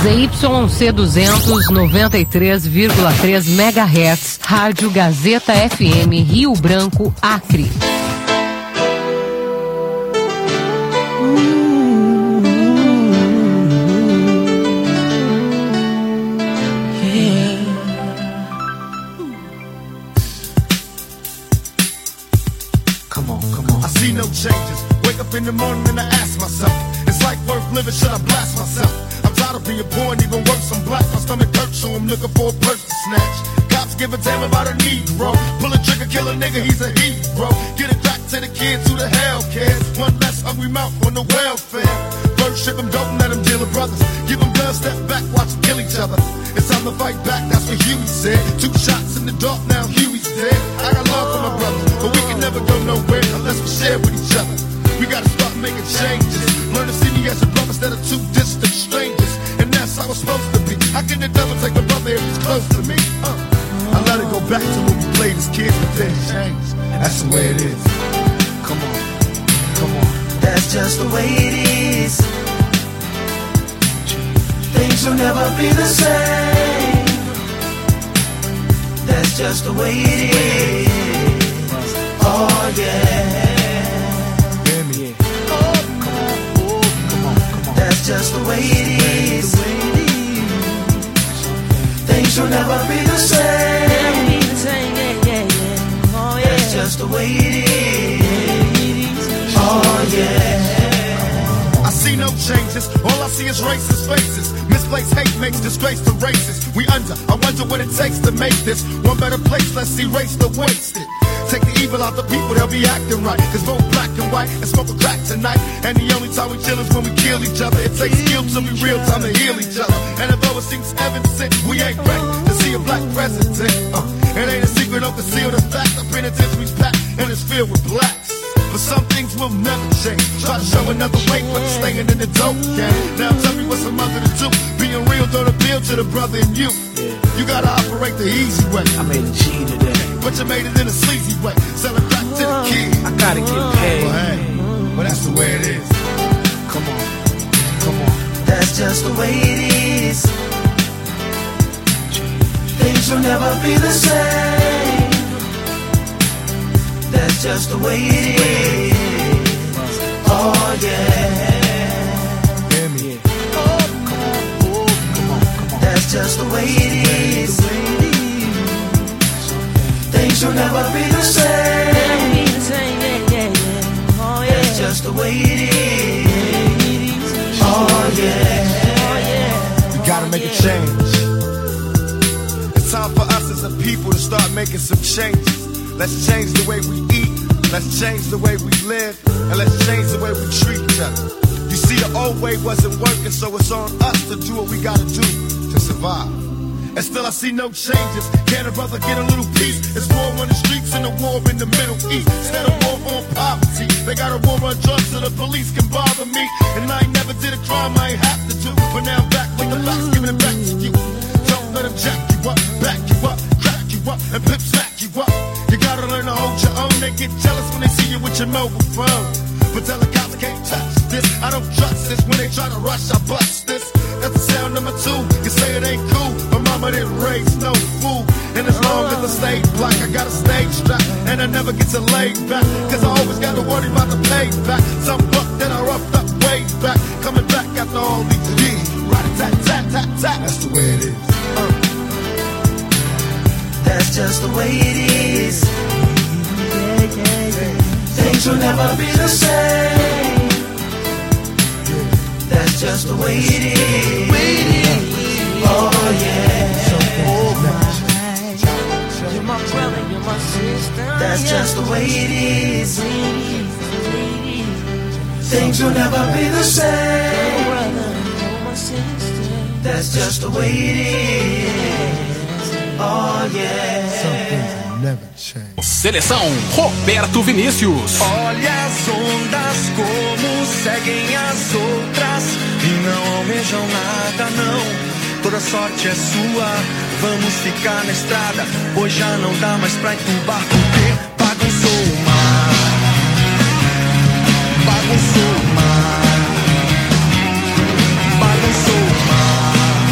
ZYC 200, 93,3 MHz, Rádio Gazeta FM, Rio Branco, Acre. In the morning and I ask myself, is life worth living? Should I blast myself? I'm tired of being poor and even worse, I'm black. My stomach hurts, so I'm looking for a purse to snatch. Cops give a damn about a Negro. Pull a trigger, kill a nigga, he's a hero. Get it back to the kids who the hell cares. One less hungry mouth on the welfare. First ship them, don't let them deal with brothers. Give them guns, step back, watch them kill each other. It's time to fight back, that's what Huey said. 2 shots in the dark, now Huey's dead. I got love for my brothers, but we can never go nowhere unless we share with each other. We gotta start making changes. Learn to see me as a brother instead of 2 distant strangers. And that's how it's supposed to be. How can the devil take a brother if he's close to me? I let it go back to when we played as kids, but then changed. That's the way it is. Come on, come on. That's just the way it is. Things will never be the same. That's just the way it is. Oh yeah. That's just the way it is. Things will never be the same. That's just the way it is. Oh yeah. I see no changes, all I see is racist faces. Misplaced hate makes disgrace to races. We under, I wonder what it takes to make this one better place. Let's erase the wasted. Take the evil out the people, they'll be acting right. Cause both black and white and smoke a crack tonight. And the only time we chill is when we kill each other. It takes skill to be real time to heal each other. And although it seems evident, we ain't ready to see a black president. It ain't a secret, don't conceal the fact. The penitentiary's packed and it's filled with blacks. But some things will never change. Try to show another way, but it's staying in the dope game. Now tell me what's a mother to do. Being real don't appeal to the brother in you. You gotta operate the easy way. I made a G today, but you made it in a sleazy way. Sell it back to the kid. I gotta get paid. Well, hey, well that's the way it is. Come on, come on. That's just the way it is. Things will never be the same. That's just the way it is. Oh yeah. That's just the way it is. Things will never be the same. That's just the way it is. Oh yeah. We gotta make a change. It's time for us as a people to start making some changes. Let's change the way we eat. Let's change the way we live. And let's change the way we treat each other. You see, the old way wasn't working, so it's on us to do what we gotta do to survive. And still I see no changes. Can a brother get a little peace? It's war on the streets and a war in the Middle East. Instead of war on poverty, they got a war on drugs so the police can bother me. And I ain't never did a crime I ain't have to do. But now I'm back with the facts, giving it back to you. Don't let them jack you up, back you up, crack you up, and pimp smack you up. You gotta learn to hold your own. They get jealous when they see you with your mobile phone. But tell the cops can't touch this. I don't trust this. When they try to rush, I bust this. That's the sound number 2. You say it ain't cool, but mama didn't raise no fool. And as long as I stay black, I got a stage strap. And I never get to lay back, cause I always gotta worry about the payback. Some buck that I roughed up way back, coming back after all these years. Rat-a-tat-tat-tat-tat. That's the way it is. That's just the way it is. Things will never be the same. That's just the way it is. Oh yeah. You're my brother, you're my sister. That's just the way it is. Things will never be the same. That's just the way it is. Oh yeah. Something will never change. Seleção Roberto Vinícius. Olha as ondas como seguem as outras e não almejam nada, não. Toda sorte é sua, vamos ficar na estrada, pois já não dá mais pra entubar porque bagunçou o mar. Bagunçou o mar. Bagunçou o mar.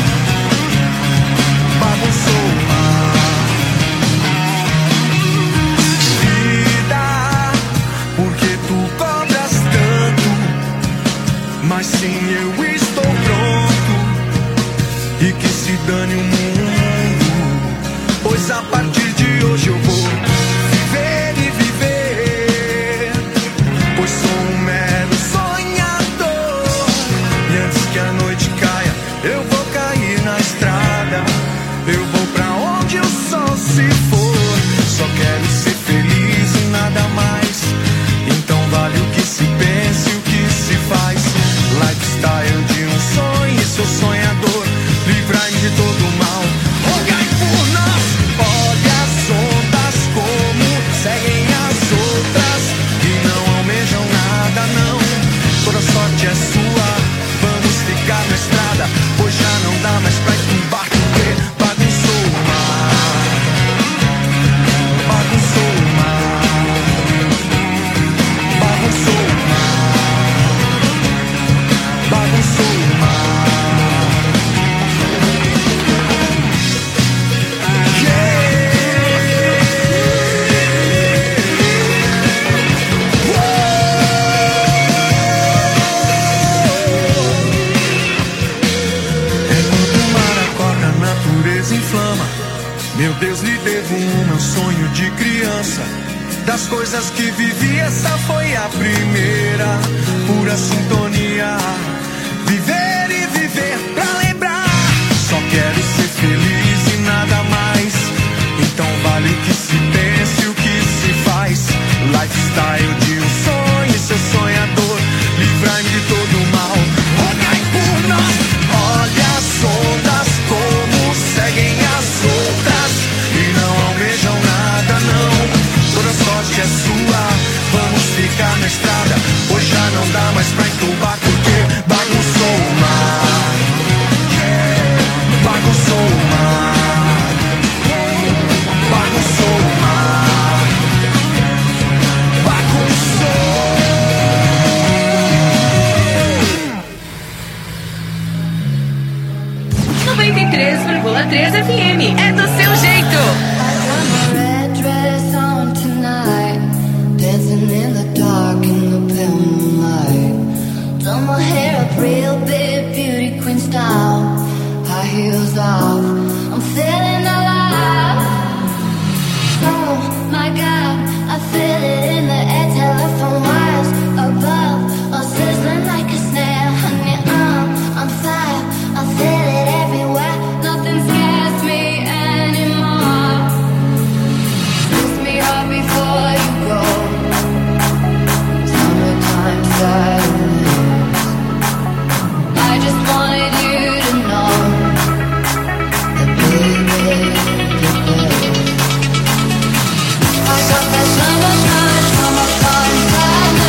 Mas sim, eu estou pronto. E que se dane o mundo, pois a partir de hoje eu vou viver e viver, pois sou um mero sonhador. E antes que a noite caia, eu vou cair na estrada. Eu vou pra onde o sol se for. Só quero ser feliz e nada mais. Então vale o que se pensa e o que se faz. Lifestyle de um sonho e sou sonhador. Livrai-me de todo o mal, rogai por nós. Olha as ondas como seguem as outras e não almejam nada, não. Toda sorte é sua, vamos ficar na estrada, pois já não dá mais pra entumbar, porque bagunçou o mar. Bagunçou o mar. Bagunçou o mar. Bagunçou o mar. Inflama. Meu Deus, lhe devo o meu sonho de criança. Das coisas que vivi, essa foi a primeira. Pura sintonia. Viver e viver pra lembrar. Só quero ser feliz e nada mais. Então vale o que se pensa e o que se faz. Lifestyle de um sonho, seu sonhador. Livrai-me de todo o mal, rogai por nós. Olha as ondas como seguem as outras e não almejam nada, não. Toda sorte é sua, vamos ficar na estrada, pois já não dá mais pra entubar, porque bagunçou o mar. Bagunçou o mar. Bagunçou o mar. Bagunçou. 93,3 FM. É do seu jeito. Red dress on tonight, dancing in the dark in the pale moonlight. Done my hair up real big, beauty queen style. High heels off, I'm feeling alive. Oh my God, I feel it in the air. Telephone wires above, all sizzling like a snare. Honey, I'm on fire, I feel it everywhere. Nothing scares me anymore. Kiss me hard before you go. Summertime sadness. I just wanted you to know that baby, you're there. I got that summertime sadness.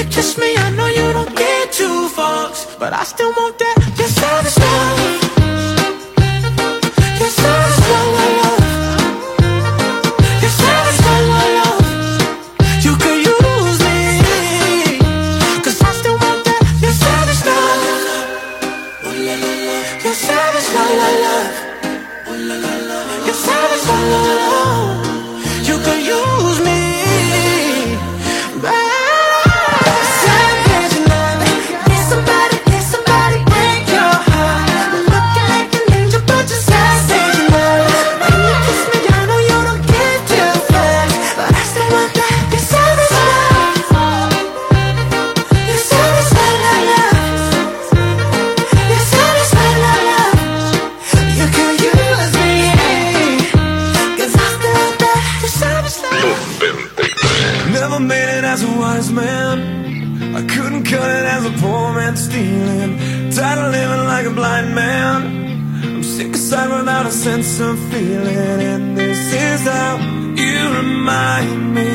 you kiss me, I know you don't get two fucks, but I still want that. Your savage love, your savage love, your savage love. You could use me, 'cause I still want that. Your savage love, your savage love, your savage love. You could use me. Never made it as a wise man. I couldn't cut it as a poor man stealing. Tired of living like a blind man. I'm sick aside without a sense of feeling. And this is how you remind me.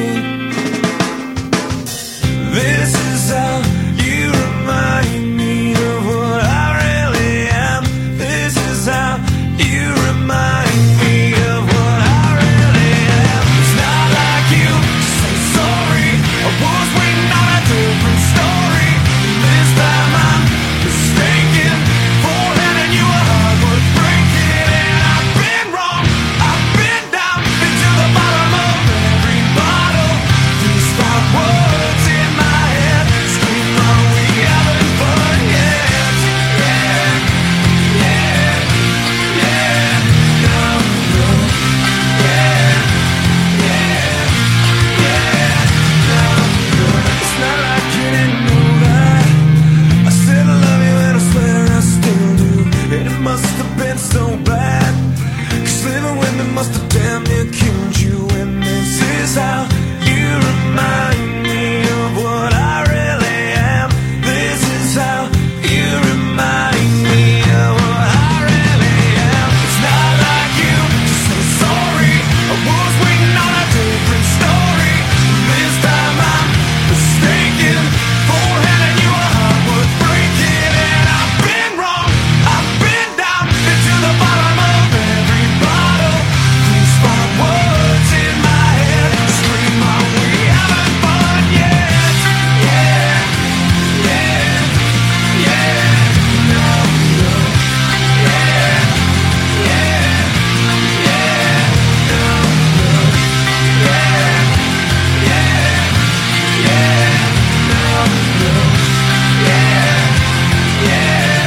This is how you remind me of what I really am. This is how you remind me of what I really am. It's not like you say sorry. I was waiting on a different story. This time I'm mistaken for handing you a heart worth breaking. And I've been wrong, I've been down, been to the bottom of every bottle. These 5 words in my head scream, are we having fun yet? Yeah, yeah, yeah, no, no, yeah, yeah, yeah, no, no. It's not like you didn't know that I said I love you and I swear I still do. And it must have been so bad, 'cause living with me must have damn near killed you. And this is how you remind me of what I really am. This is how you remind me of what I really am. It's not like you to say sorry. I was waiting on a different story. This time I'm mistaken for handing you a heart worth breaking. And I've been wrong, I've been down, been to the bottom of every bottle. These 5 words in my head scream, are we having fun yet? Yeah, yeah, yeah, no, no, yeah, yeah, yeah, no, no, yeah, yeah, yeah, no, no, yeah, yeah,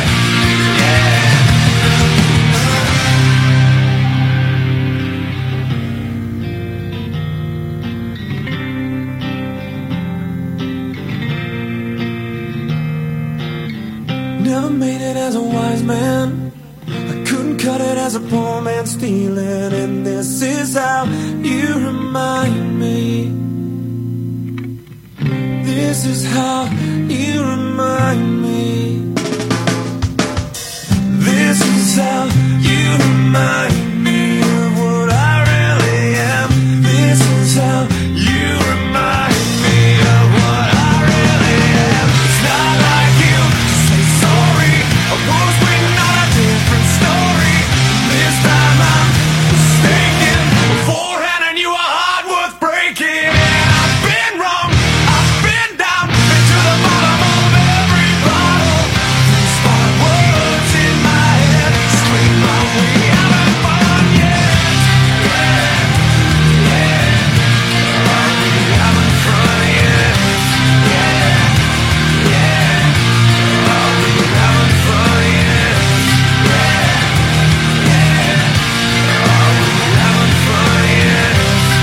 Never made it as a wise man. I couldn't cut it as a poor man stealing. And this is how you remind me. This is how you remind me. This is how you remind me of what I really am. This is how you remind me of what I really am. It's not like you to say sorry. I was waiting on a different story. This time I'm mistaken for handing you a heart worth breaking. And I've been wrong, I've been down, been to the bottom of every bottle. These 5 words in my head scream, are we having fun yet? Yeah, yeah, are we having fun yet? Yeah, yeah, are we having fun yet? Yeah, yeah, are we having fun yet?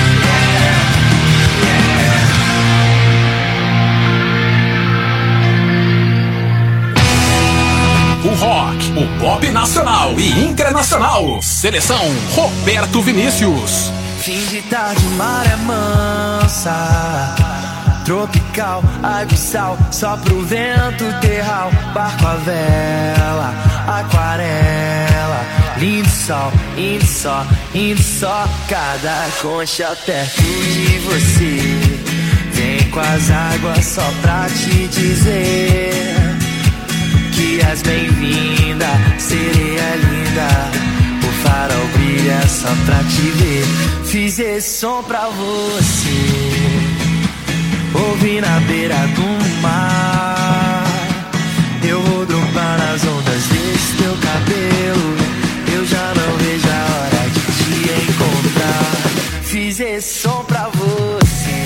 O rock, o pop nacional e internacional. Seleção Roberto Vinícius. Fim de tarde, maré mansa, tropical, abissal, só pro vento terral, barco a vela, aquarela, lindo sol, indo só, cada concha perto de você. Vem com as águas só pra te dizer que és bem-vinda, sereia linda. O farol brilha só pra te ver. Fiz esse som pra você, ouvi na beira do mar. Eu vou dropar nas ondas desse teu cabelo. Eu já não vejo a hora de te encontrar. Fiz esse som pra você,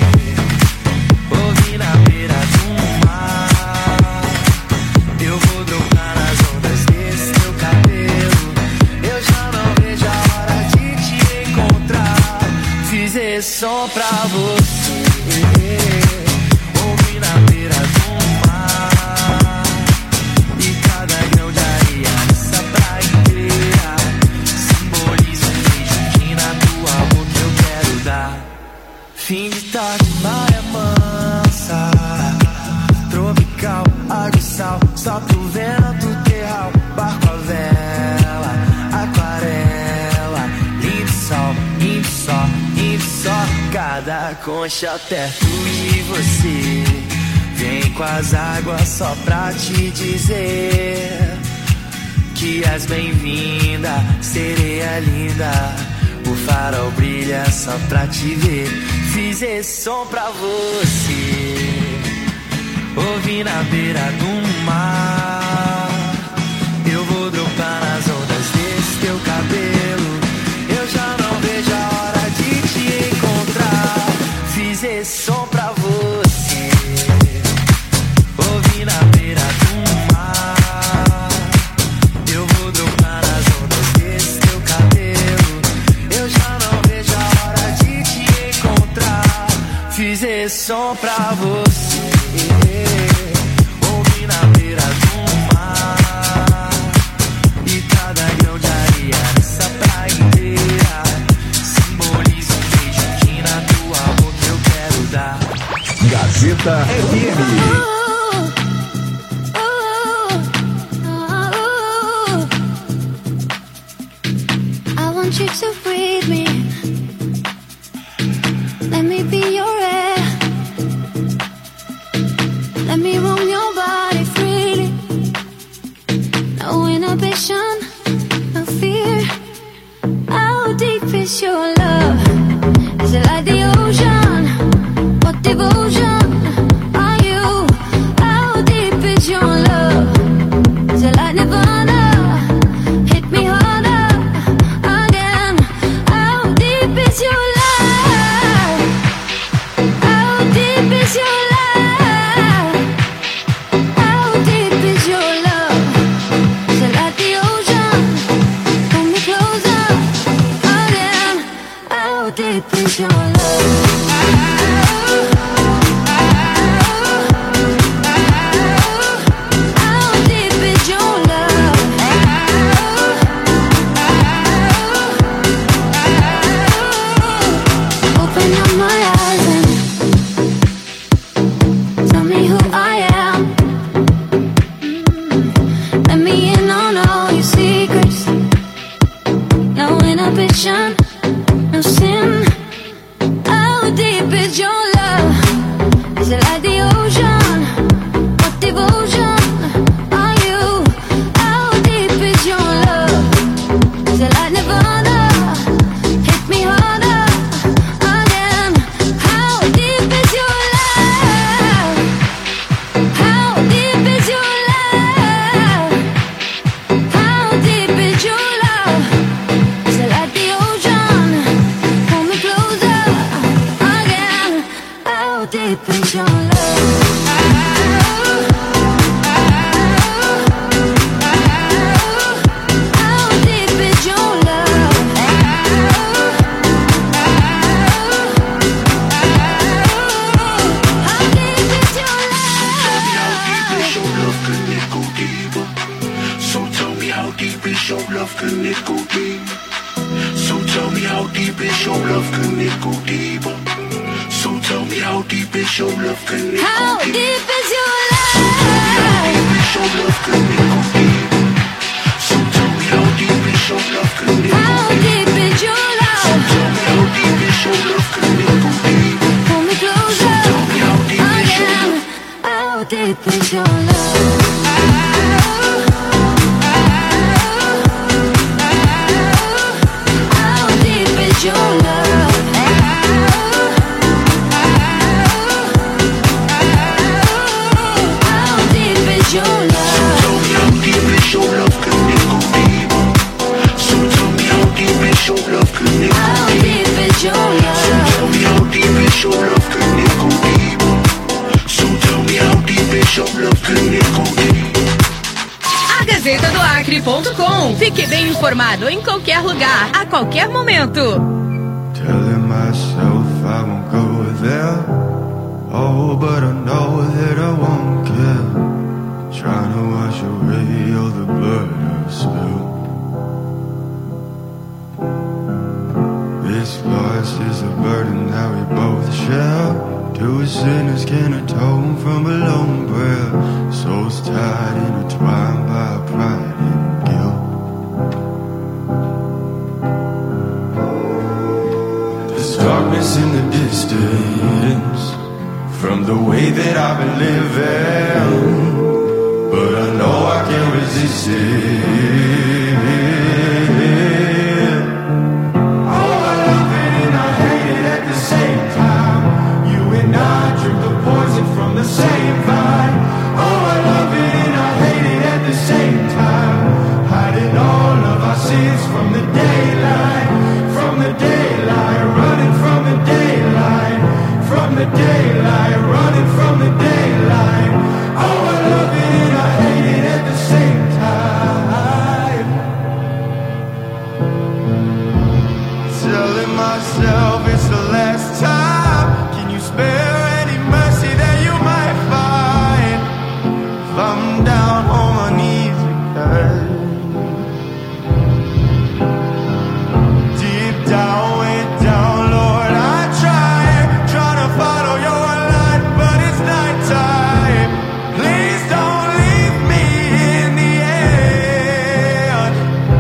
ouvi na beira do mar. Eu vou dropar nas ondas desse teu cabelo. Eu já não vejo a hora de te encontrar. Fiz esse som pra você, ouvi na beira do mar. E cada grão de areia nessa praia inteira simboliza um beijo que na tua boca eu quero dar. Fim de tarde, maré mansa, tropical, água e sal, sopra o vento terral, barco a vela, aquarela, lindo sol, indo só, indo só. Cada concha perto de você, vem com as águas só pra te dizer que és bem-vinda, sereia linda. O farol brilha só pra te ver. Fiz esse som pra você, ouvi na beira do mar. Eu vou dropar nas ondas desse teu cabelo. Eu já não vejo a hora de te encontrar. Fiz esse som pra você, ouvi na beira do mar. Eu vou dropar nas ondas desse teu cabelo. Eu já não vejo a hora de te encontrar. Fiz esse som pra você, ouvi na beira do mar. E cada grão de areia nessa praia inteira simboliza um beijo que na tua boca eu quero dar. Gazeta FM. I want you to breathe me. Let me be your air. Let me roam your body freely. No inhibition, no fear. How deep is your love? Is it like the ocean? What devotion are you? How deep is your love? Is it like Nirvana? Hit me harder again. How deep is your love? How deep is your love? How deep is your love? Is it like the ocean? Pull me closer again. How deep is your love? No sin. How deep is your love? Is it like the ocean? What devotion are you? How deep is your love? Is it like Nirvana? Hit me harder again. How deep is your love? How deep is your love? How deep is your love? Is it like the ocean? Pull me closer again. How deep is your love? How deep is your love? How deep is your love? So tell me how deep is your love, can it go deep? So tell me how deep is your love, can it go deeper? So tell me how deep is your love, can it How go deep deep? is your So tell me how love? deep is your love, can it go deep? So tell me how deep is your love, can it go How deep? deep is your So love? tell me how deep is your love, can it go deep? Pull me So closer tell me Livre.com. Fique bem informado em qualquer lugar, a qualquer momento. Telling myself I won't go there. Oh, but I know that I won't care. Trying to wash away all the blood I've spilled. This loss is a burden that we both share. Two sinners can atone from a lone prayer. Souls tied, intertwined by pride and guilt. There's darkness in the distance from the way that I've been living, but I know I can't resist it. From the same vine. Oh, I love it and I hate it at the same time. Hiding all of our sins from the daylight. From the daylight, running from the daylight. From the daylight, running from the daylight. Oh, I love it and I hate it at the same time. Telling myself it's the last time. Can you spare any mercy that you might find? If I'm down on my knees again, deep down, way down, Lord, I trying to follow your light, but it's nighttime. Please don't leave me in the end.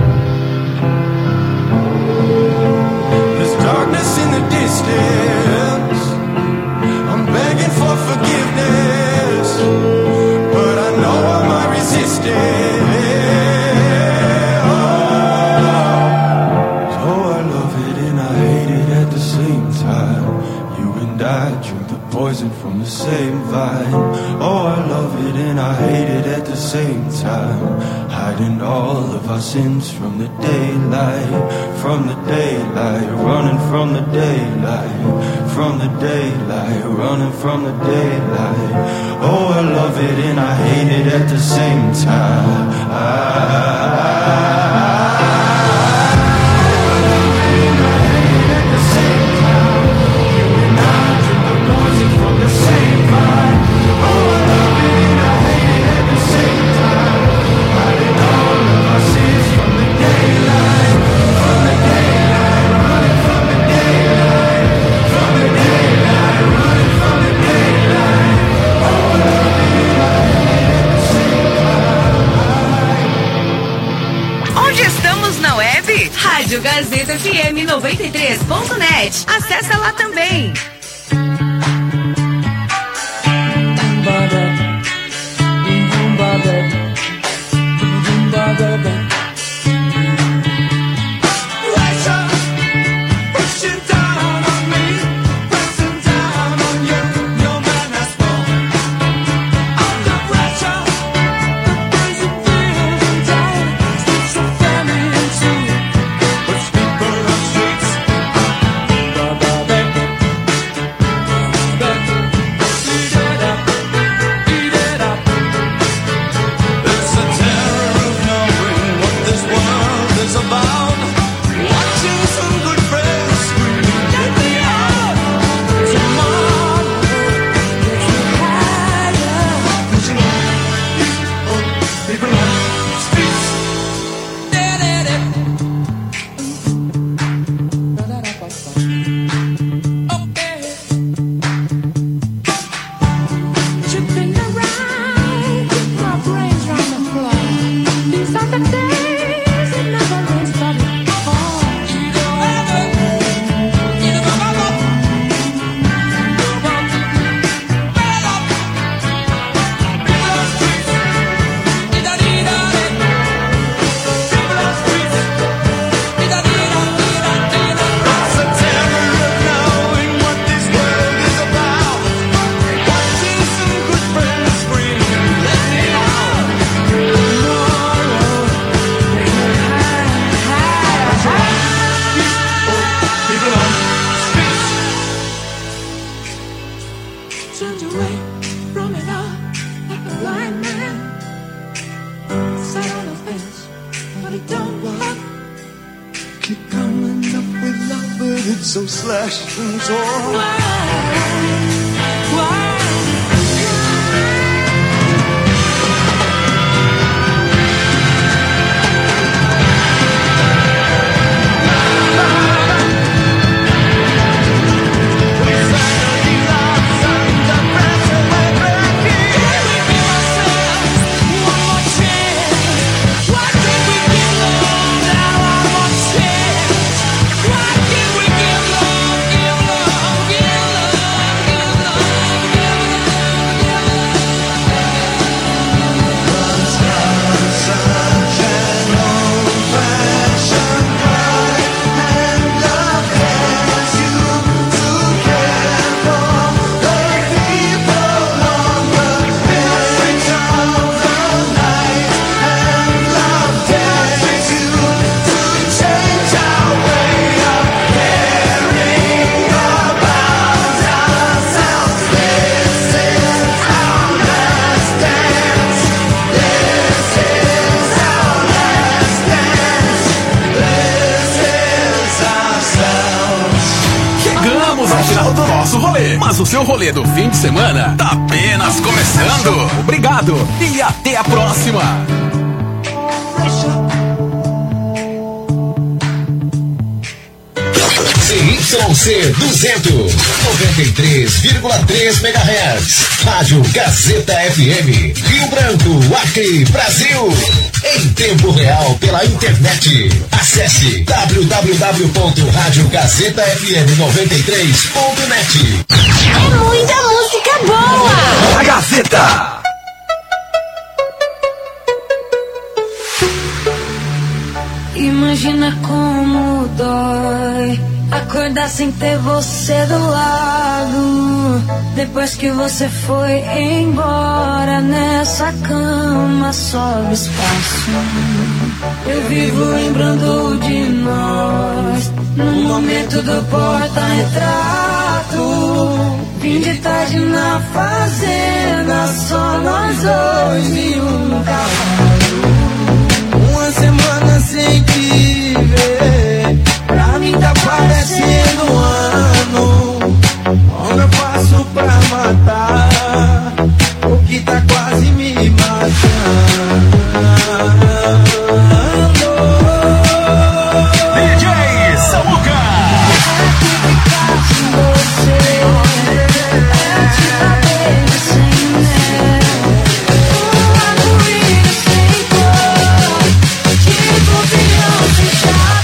There's darkness in the distance. I'm begging for forgiveness, but I know I might resist it. Oh, I love it and I hate it at the same time. You and I drink the poison from the same vine. Oh, I love it and I hate it at the same time. Hiding all of our sins from the daylight. From the daylight, running from the daylight. From the daylight, running from the daylight. Oh, I love it and I hate it at the same time. Rádio Gazeta FM 93.net. Acesse lá também. It's the terror of knowing what keep coming up with love, but it's so slashed and torn. Mas o seu rolê do fim de semana tá apenas começando. Obrigado e até a próxima. CYC 200, 93,3 MHz. Rádio Gazeta FM, Rio Branco, Acre, Brasil. Em tempo real pela internet. Acesse www.radiogazetafm93.net. É muita música boa! A Gazeta. Imagina como dói acordar sem ter você do lado. Depois que você foi embora, nessa cama sobe espaço. Eu vivo lembrando de nós, no momento do porta-retrato. Fim de tarde na fazenda, só nós dois e um cavalo. Uma semana sem te ver, pra mim tá parecendo um ano. Como eu faço pra matar o que tá quase me matando? DJ Samuca. Ficar com você é te dar beijo sem medo, um arco-íris sem cor, tipo Beyoncé já.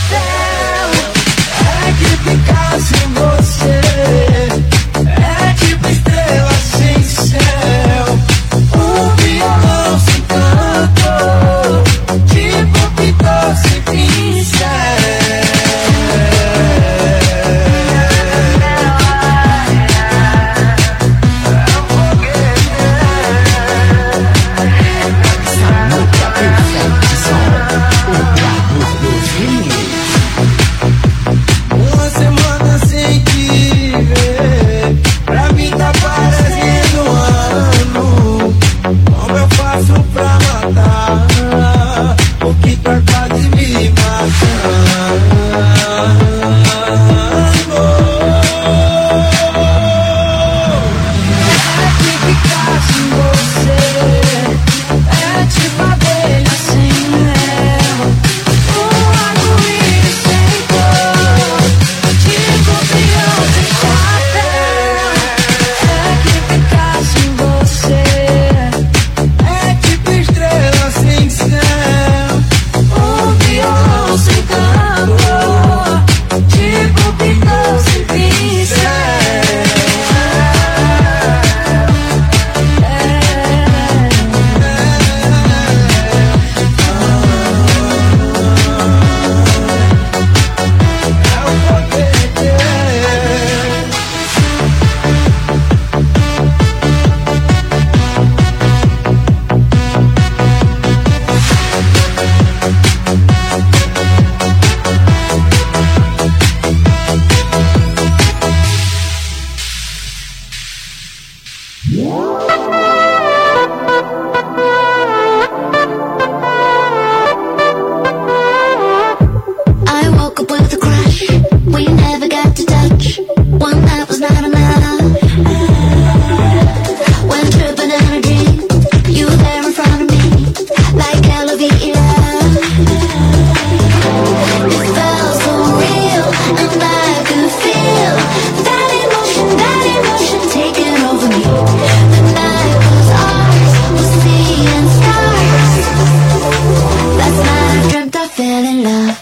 up with a crush. We never got to touch. One night was not enough. Went tripping in a dream. You were there in front of me, like elevator. It felt so real, and I could feel that emotion taking over me. The night was ours, was seeing stars. Last night I dreamt I fell in love.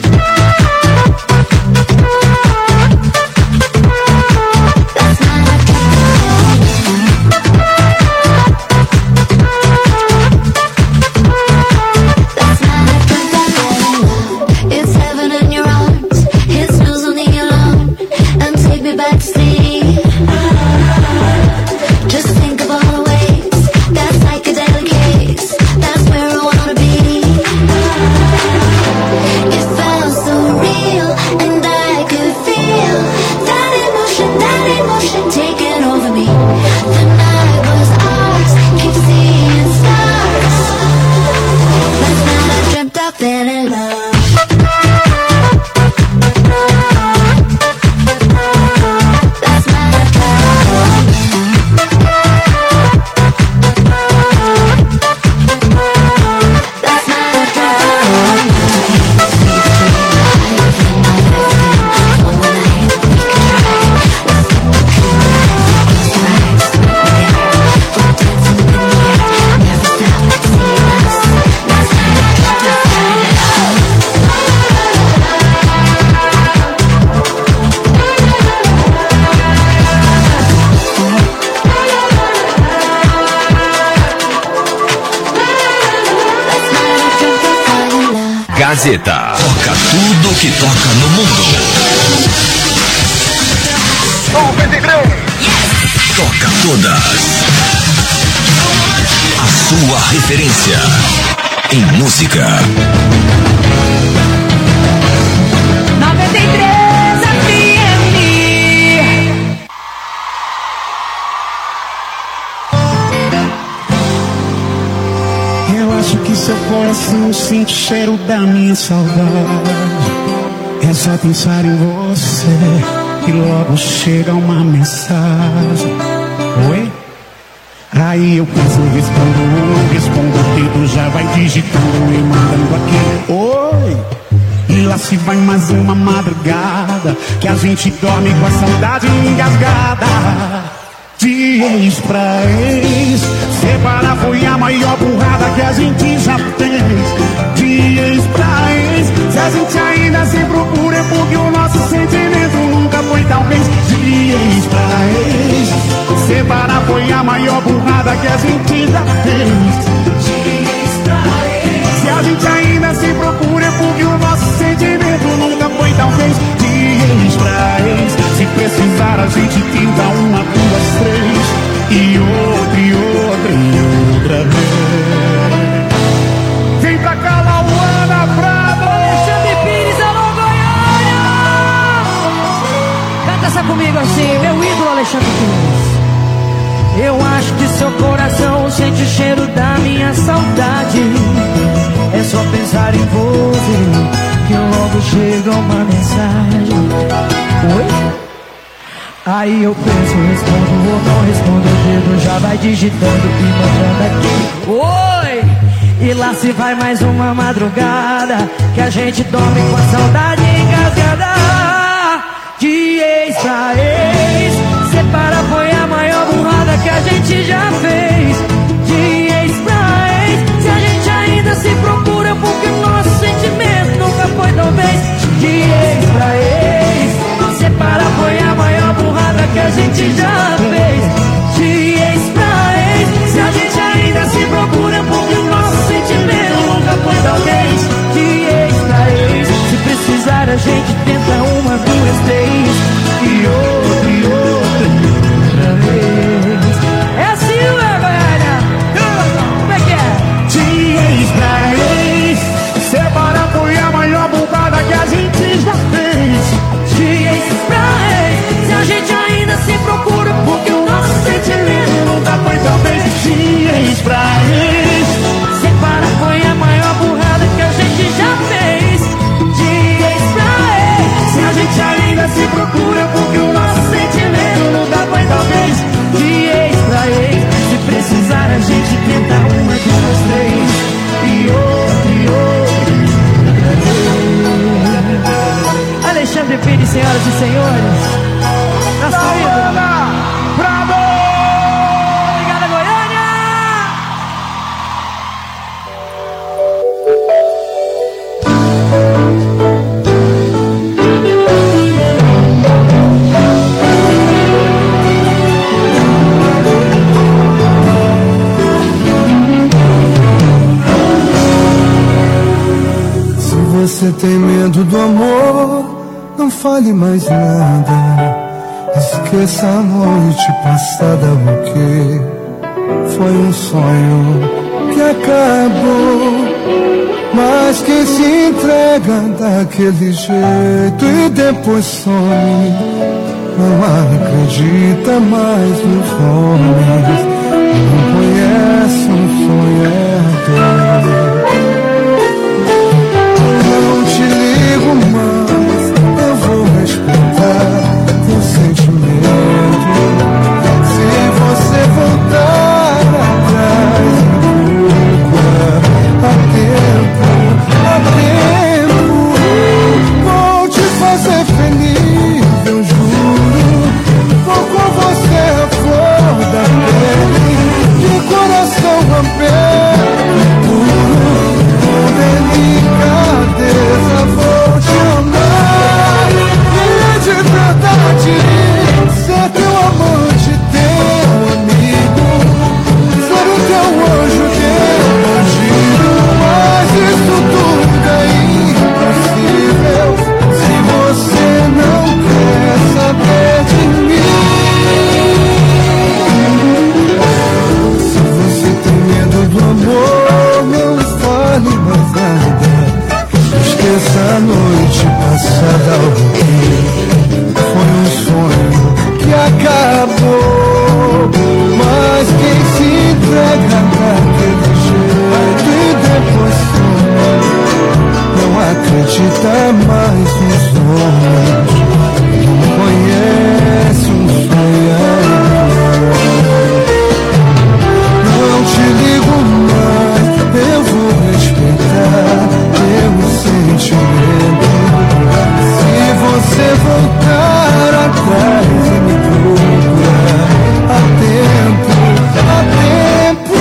Gazeta. Toca tudo que toca no mundo. 93. Toca todas. A sua referência em música. 93 FM. Eu acho que seu coração sente o cheiro da minha saudade. É só pensar em você e logo chega uma mensagem. Oi? Aí eu penso, respondo ou não respondo, o dedo já vai digitando e mandando aquele oi. E lá se vai mais uma madrugada que a gente dorme com a saudade engasgada. De ex pra ex, separar foi a maior burrada que a gente já fez. De ex pra ex, se a gente ainda se procura é porque o nosso sentimento nunca foi talvez. De ex pra ex, separar foi a maior burrada que a gente já fez. De ex pra ex, se a gente ainda se procura é porque o nosso sentimento nunca foi talvez. De ex pra ex, se precisar a gente tenta uma, duas, três e outra, e outra, e outra vez. Vem pra cá, Lauana Prado. Alexandre Pires, alô Goiânia. Canta essa comigo assim, meu ídolo Alexandre Pires. Eu acho que seu coração sente o cheiro da minha saudade. É só pensar em você que logo chega uma mensagem. Oi? Aí eu penso, respondo ou não respondo, o dedo já vai digitando e mandando aqui. Oi! E lá se vai mais uma madrugada que a gente dorme com a saudade engasgada. De ex pra ex, separar foi a maior burrada que a gente já fez. De ex pra ex, se a gente ainda se procura porque o nosso sentimento nunca foi talvez. De ex pra ex, separar foi a maior burrada que a gente já fez. De ex pra ex, se a gente ainda se procura porque o nosso sentimento nunca foi talvez. De ex pra ex, se precisar a gente tenta uma, duas, três e outra, e outra, e outra vez. É assim, ué, Goiânia? Como é que é? De ex pra ex, separar foi a maior burrada que a gente já fez. De ex pra ex, se a gente ainda se procura Alexandre Pires, senhoras e senhores. Nosso ídolo. Bravo! Obrigada, Goiânia! Se você tem medo do amor, não fale mais nada. Esqueça a noite passada, porque foi um sonho que acabou. Mas quem se entrega daquele jeito e depois some, não acredita mais nos homens, não conhece um sonhador. Não te ligo mais, eu vou respeitar teu sentimento. Se você voltar atrás, há tempo, vou te fazer feliz, eu juro. Vou com você a flor da pele, de coração aberto, puro, com delicadeza vou te amar. E de verdade, ser teu amante, teu amigo, ser o teu anjo, teu bandido. Mas isso tudo é impossível se você não quer saber de mim. Se você tem medo do amor, não fale mais nada. Esqueça a noite passada, porque foi um sonho que acabou. Mas quem se entrega daquele jeito e depois some, não acredita mais nos homens, não conhece um sonhador. Não te ligo mais, eu vou respeitar teu sentimento. Se você voltar atrás e me procurar, há tempo, há tempo.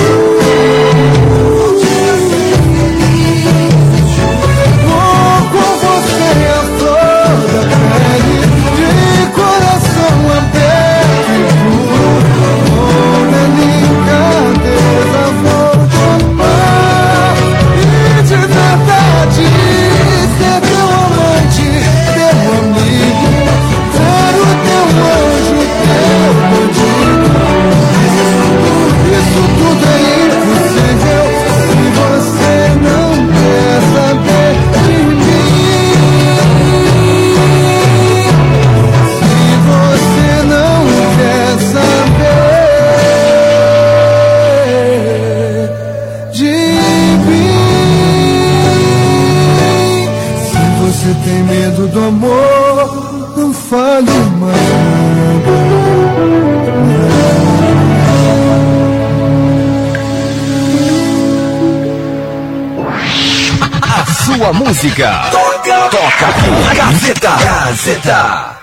Vou com você a flor da pele, de coração aberto e puro, com delicadeza vou te amar. E de verdade, ser teu amante, teu amigo, ser o teu anjo, teu bandido. Isso tudo é impossível se você não quer saber de mim. Se você não quer saber de mim. Se você tem medo do amor, não fale mais A sua música toca aqui. Gazeta.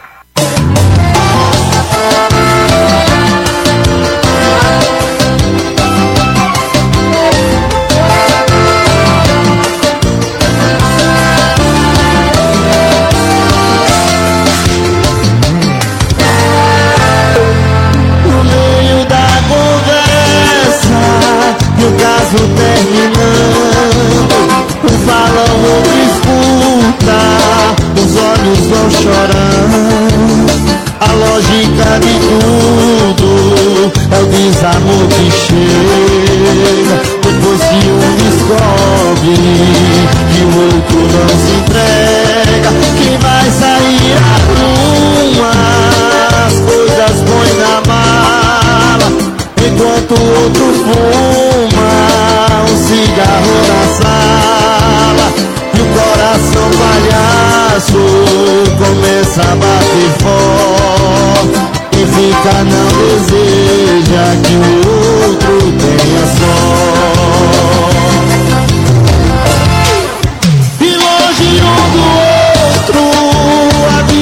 No meio da conversa e o caso terminando, um balão outro escuta, os olhos vão chorando. A lógica de tudo é o desamor que chega depois que um descobre que o outro não se entrega. Quem vai sair arruma as coisas, põe na mala, enquanto o outro fuma um cigarro na sala. E o coração palhaço começa a bater forte e fica, não deseja que o outro tenha sorte. E longe um do outro, a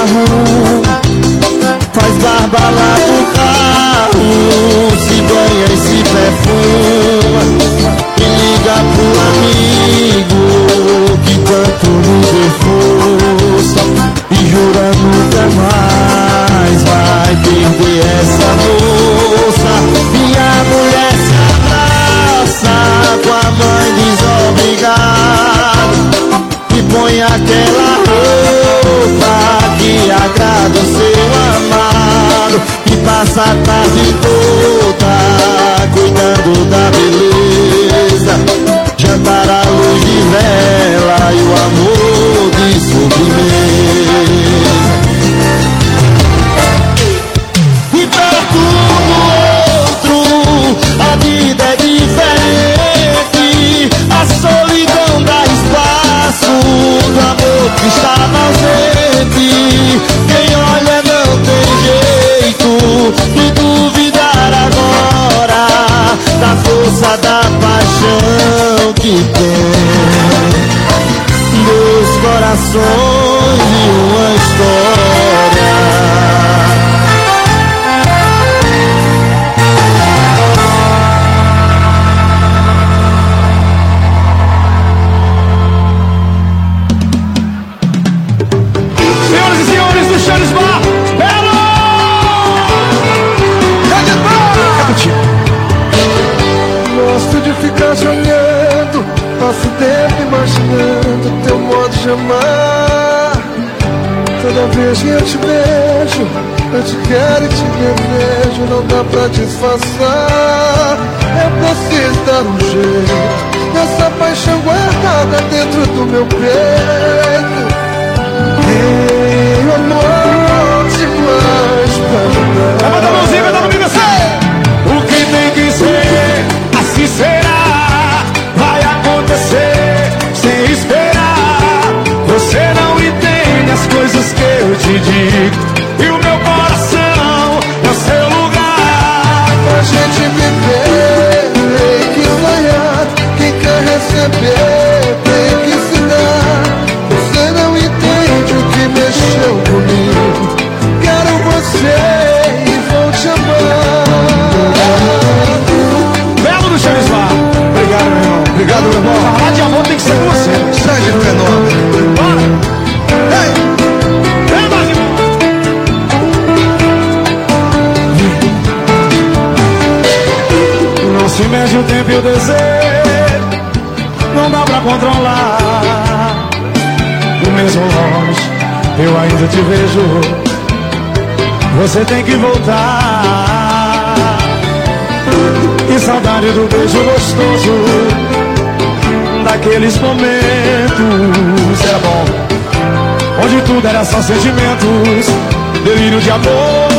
chimarrão, faz barba lá no carro, se banha e se perfuma, e liga pro amigo que tanto nos deu força, e jura nunca mais vai perder essa moça. Minha mulher se abraça com a mãe desobrigada e põe aquela roupa que agrada o seu amado, e passa a tarde toda cuidando da beleza, jantar à luz de vela e o amor de sobremesa. E pra tudo outro a vida é diferente, a solidão dá espaço do amor que estava ausente. Quem olha não tem jeito de duvidar agora da força da paixão que tem dois corações e uma história. Senhoras e senhores do Charles Bar, Belo! Gosto de ficar sonhando, passo o tempo imaginando teu modo de amar. Toda vez que eu te beijo, eu te quero e te desejo, não dá pra disfarçar. Eu preciso dar um jeito nessa paixão guardada dentro do meu peito. Tenho amor demais pra me dar. Levanta a mãozinha, levanta a mãozinha, assim. O que tem que ser, assim será. Vai acontecer sem esperar. Você não entende as coisas que eu te digo, e o meu coração é o seu lugar. Pra gente viver tem que sonhar, quem quer receber tem que se dar. Você não entende o que mexeu comigo, quero você e vou te amar. Belo do Charles Bar. Obrigado, meu irmão. Obrigado, meu irmão. Falar de amor tem que ser com você. Sangue no fenômeno. Bora! Ei! Vem, mais irmão! Não se mede o tempo e o desejo, não dá pra controlar. Do mesmo longe, eu ainda te vejo. Você tem que voltar. Que saudade do beijo gostoso, daqueles momentos. Era bom, onde tudo era só sentimentos, delírio de amor.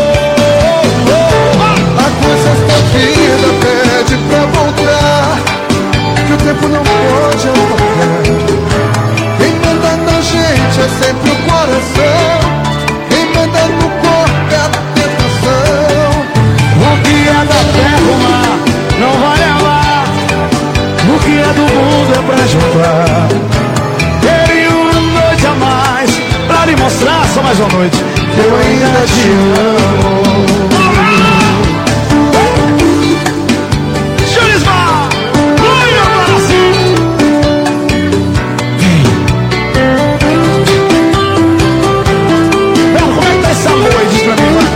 Há coisas que a vida pede pra voltar, que o tempo não pode apagar. Quem manda na gente é sempre o coração, quem manda no corpo é a tentação. O que é da terra, o mar não vai amar, o que é do mundo é pra juntar. Queria uma noite a mais pra lhe mostrar, só mais uma noite, que eu ainda te amo. Charles Bar, Luia Brasil. Belo, como é que tá esse amor aí? Diz pra mim, vai.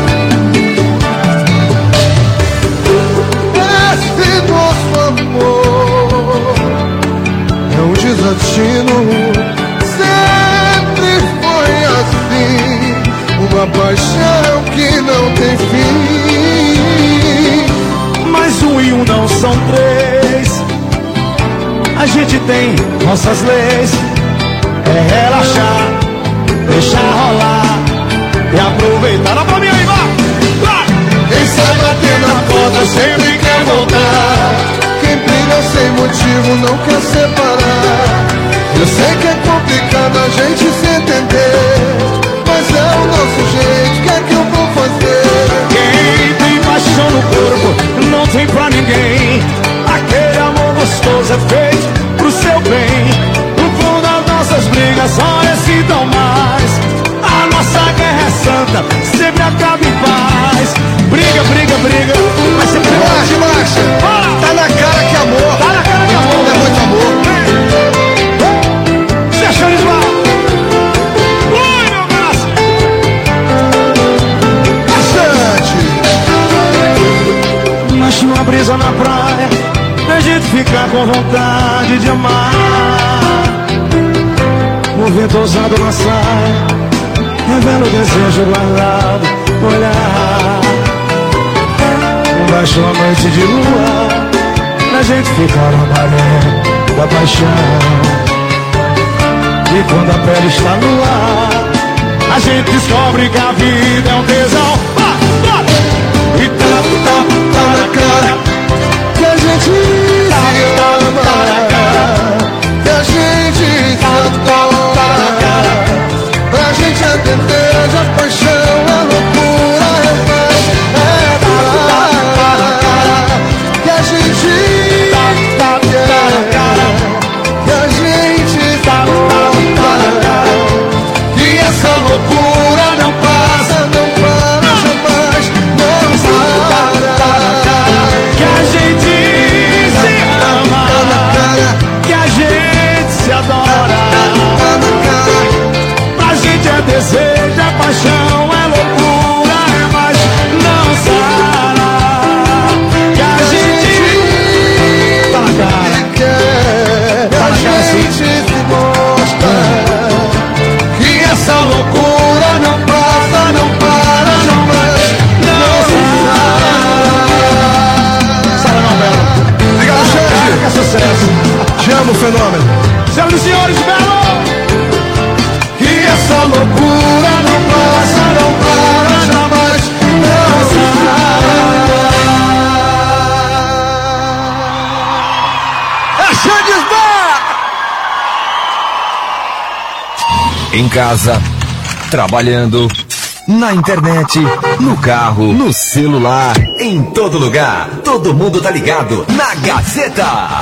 Esse nosso amor é um desatino, sempre foi assim, uma paixão que não tem fim. Mas um e um não são três, a gente tem nossas leis. É relaxar, deixar rolar e aproveitar. Dá pra mim aí, vai! Quem sai batendo na porta sempre quer voltar, quem briga sem motivo não quer separar. Eu sei que é complicado a gente se entender, mas é o nosso jeito, o que é que eu vou fazer? Quem tem paixão no corpo não tem pra ninguém. Aquele amor gostoso é feito pro seu bem. No fundo das nossas brigas só excitam mais. A nossa guerra é uma brisa na praia, a gente fica com vontade de amar. O vento ousado na saia, revela o desejo guardado no olhar. Embaixo a noite de lua, a gente fica na maré da paixão. E quando a pele está no ar, a gente descobre que a vida é um tesão. E tá na cara que a gente tá na cara, que a gente tá na cara, pra gente entender a paixão, a loucura é mais. Que a gente tá na cara, que a gente tá na cara, e essa loucura não passa, não para jamais, não para. Que a gente se ama, que a gente se adora, pra gente é desejo, é paixão, é loucura, é mais, não sara. Que a gente tá na cara, que a gente se gosta, que essa loucura não passa, não para, não mais, não sara não, Belo. Obrigado, Xande. Que é sucesso. Te amo, fenômeno. Senhoras e senhores, Belo. Que essa loucura não passa, não para, jamais, não sara. É Xande Bar! Em casa, trabalhando, na internet, no carro, no celular, em todo lugar. Todo mundo tá ligado na Gazeta.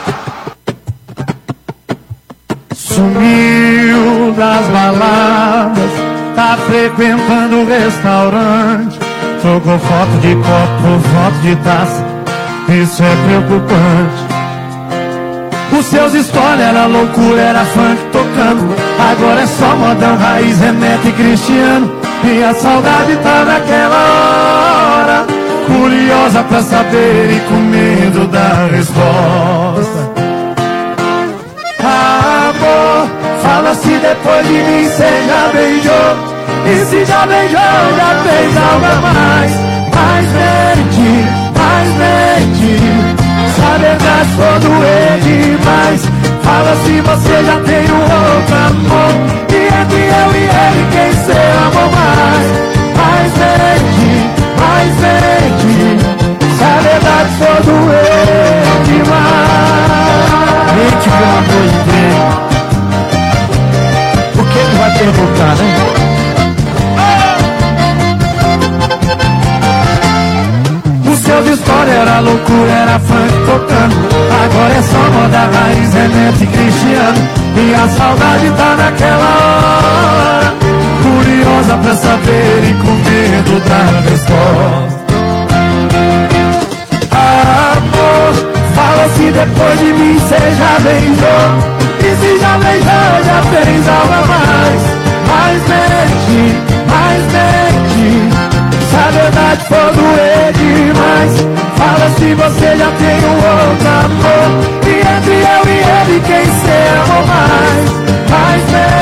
Sumiu das baladas, tá frequentando o restaurante, trocou foto de copo por foto de taça, isso é preocupante. Os seus stories era loucura, era funk tocando, agora é só modão, raiz, Renato e Cristiano. E a saudade tá naquela hora, curiosa pra saber e com medo da resposta. Amor, fala se depois de mim cê já beijou, e se já beijou, já fez algo a mais. Mais mente, se a verdade for doer demais, fala se você já tem um outro amor, e entre eu e ele quem cê amou mais. Mais mente, se a verdade for doer demais. Mente, pelo amor de Deus, o que ele vai perguntar, né? Os seus stories era loucura, era funk tocando, agora é só moda, raiz, Renato e Cristiano. E a saudade tá naquela hora, curiosa pra saber e com medo da resposta. Amor, fala se depois de mim cê já beijou, e se já beijou, já fez algo a mais. Mais mente, se a verdade for doer demais, fala se você já tem um outro amor, e entre eu e ele quem cê amou mais. Mais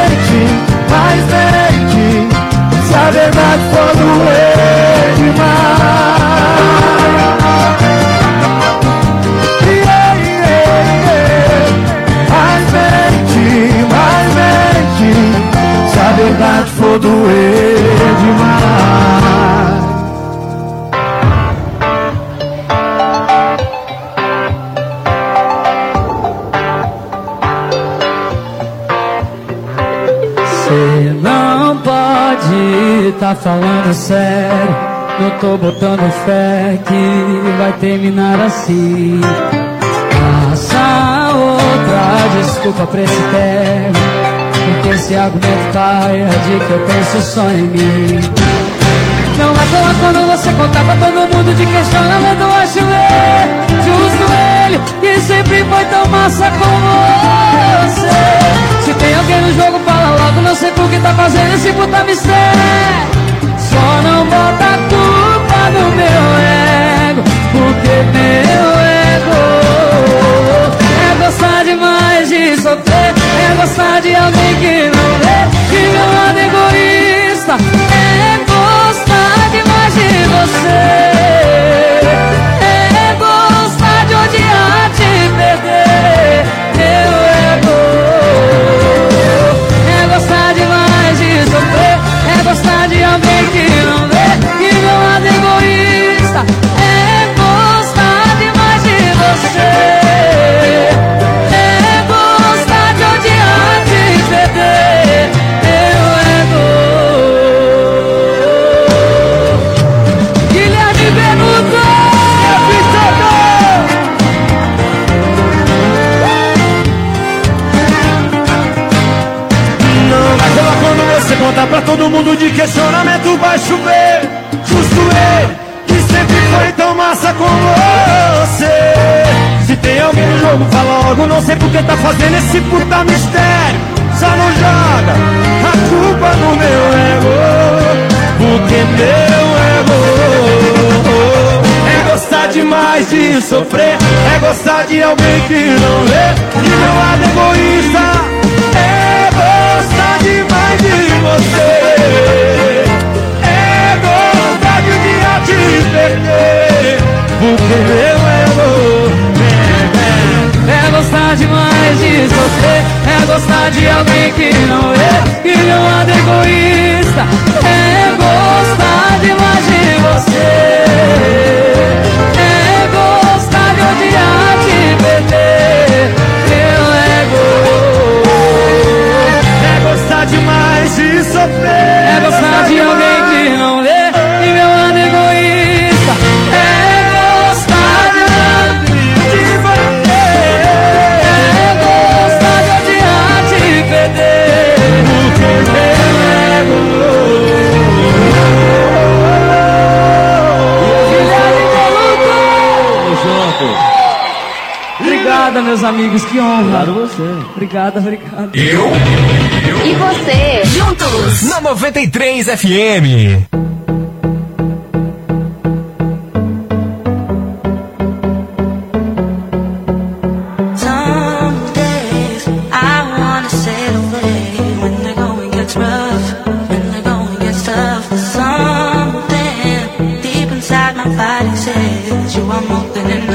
mente, se a verdade for doer demais. Mais mente, se a verdade for doer demais. Cê não pode tá falando sério, não tô botando fé que vai terminar assim. Passa outra desculpa pra esse término, porque esse argumento paia de que eu penso só em mim. Não vai falar quando você contar pra todo mundo de questionamento, acho justo ele, que sempre foi tão massa como você. Se tem alguém no jogo, fala logo, não sei por que tá fazendo esse puta mistério. Só não bota a culpa no meu ego, porque gostar de alguém que não vê que meu lado egoísta. É gostar demais de você. É gostar de odiar, te perder. Meu ego. É gostar demais de sofrer. É gostar de alguém que não vê que meu lado egoísta. É gostar demais de você. É gostar de odiar, de perder. Meu ego. Guilherme Benuto, Não vai rolar quando você contar pra todo mundo de questionamento. Vai chover, justo ele que sempre foi tão massa com você. Se tem alguém no jogo, fala logo. Não sei porque tá fazendo esse puta mistério. Só não joga a culpa no meu ego, porque meu ego é gostar demais de sofrer. É gostar de alguém que não vê que meu lado egoísta. É gostar demais de você. É gostar de um dia te perder, porque meu ego é gostar demais de sofrer. É gostar de alguém que não é, que meu lado egoísta. É gostar demais de você. É gostar de odiar, te perder. Meu ego. é gostar demais de sofrer. É gostar de alguém que não vê que meu lado egoísta. É gostar de você. É gostar de odiar, te perder. Porque meu ego. Guilherme Benuto. Obrigada, meus amigos, que honra. Obrigado você. Obrigada, obrigada. E você? Juntos na 93 FM. Some days I wanna sail away when the going gets rough, when the going gets tough. Something deep inside my body says you are more than enough.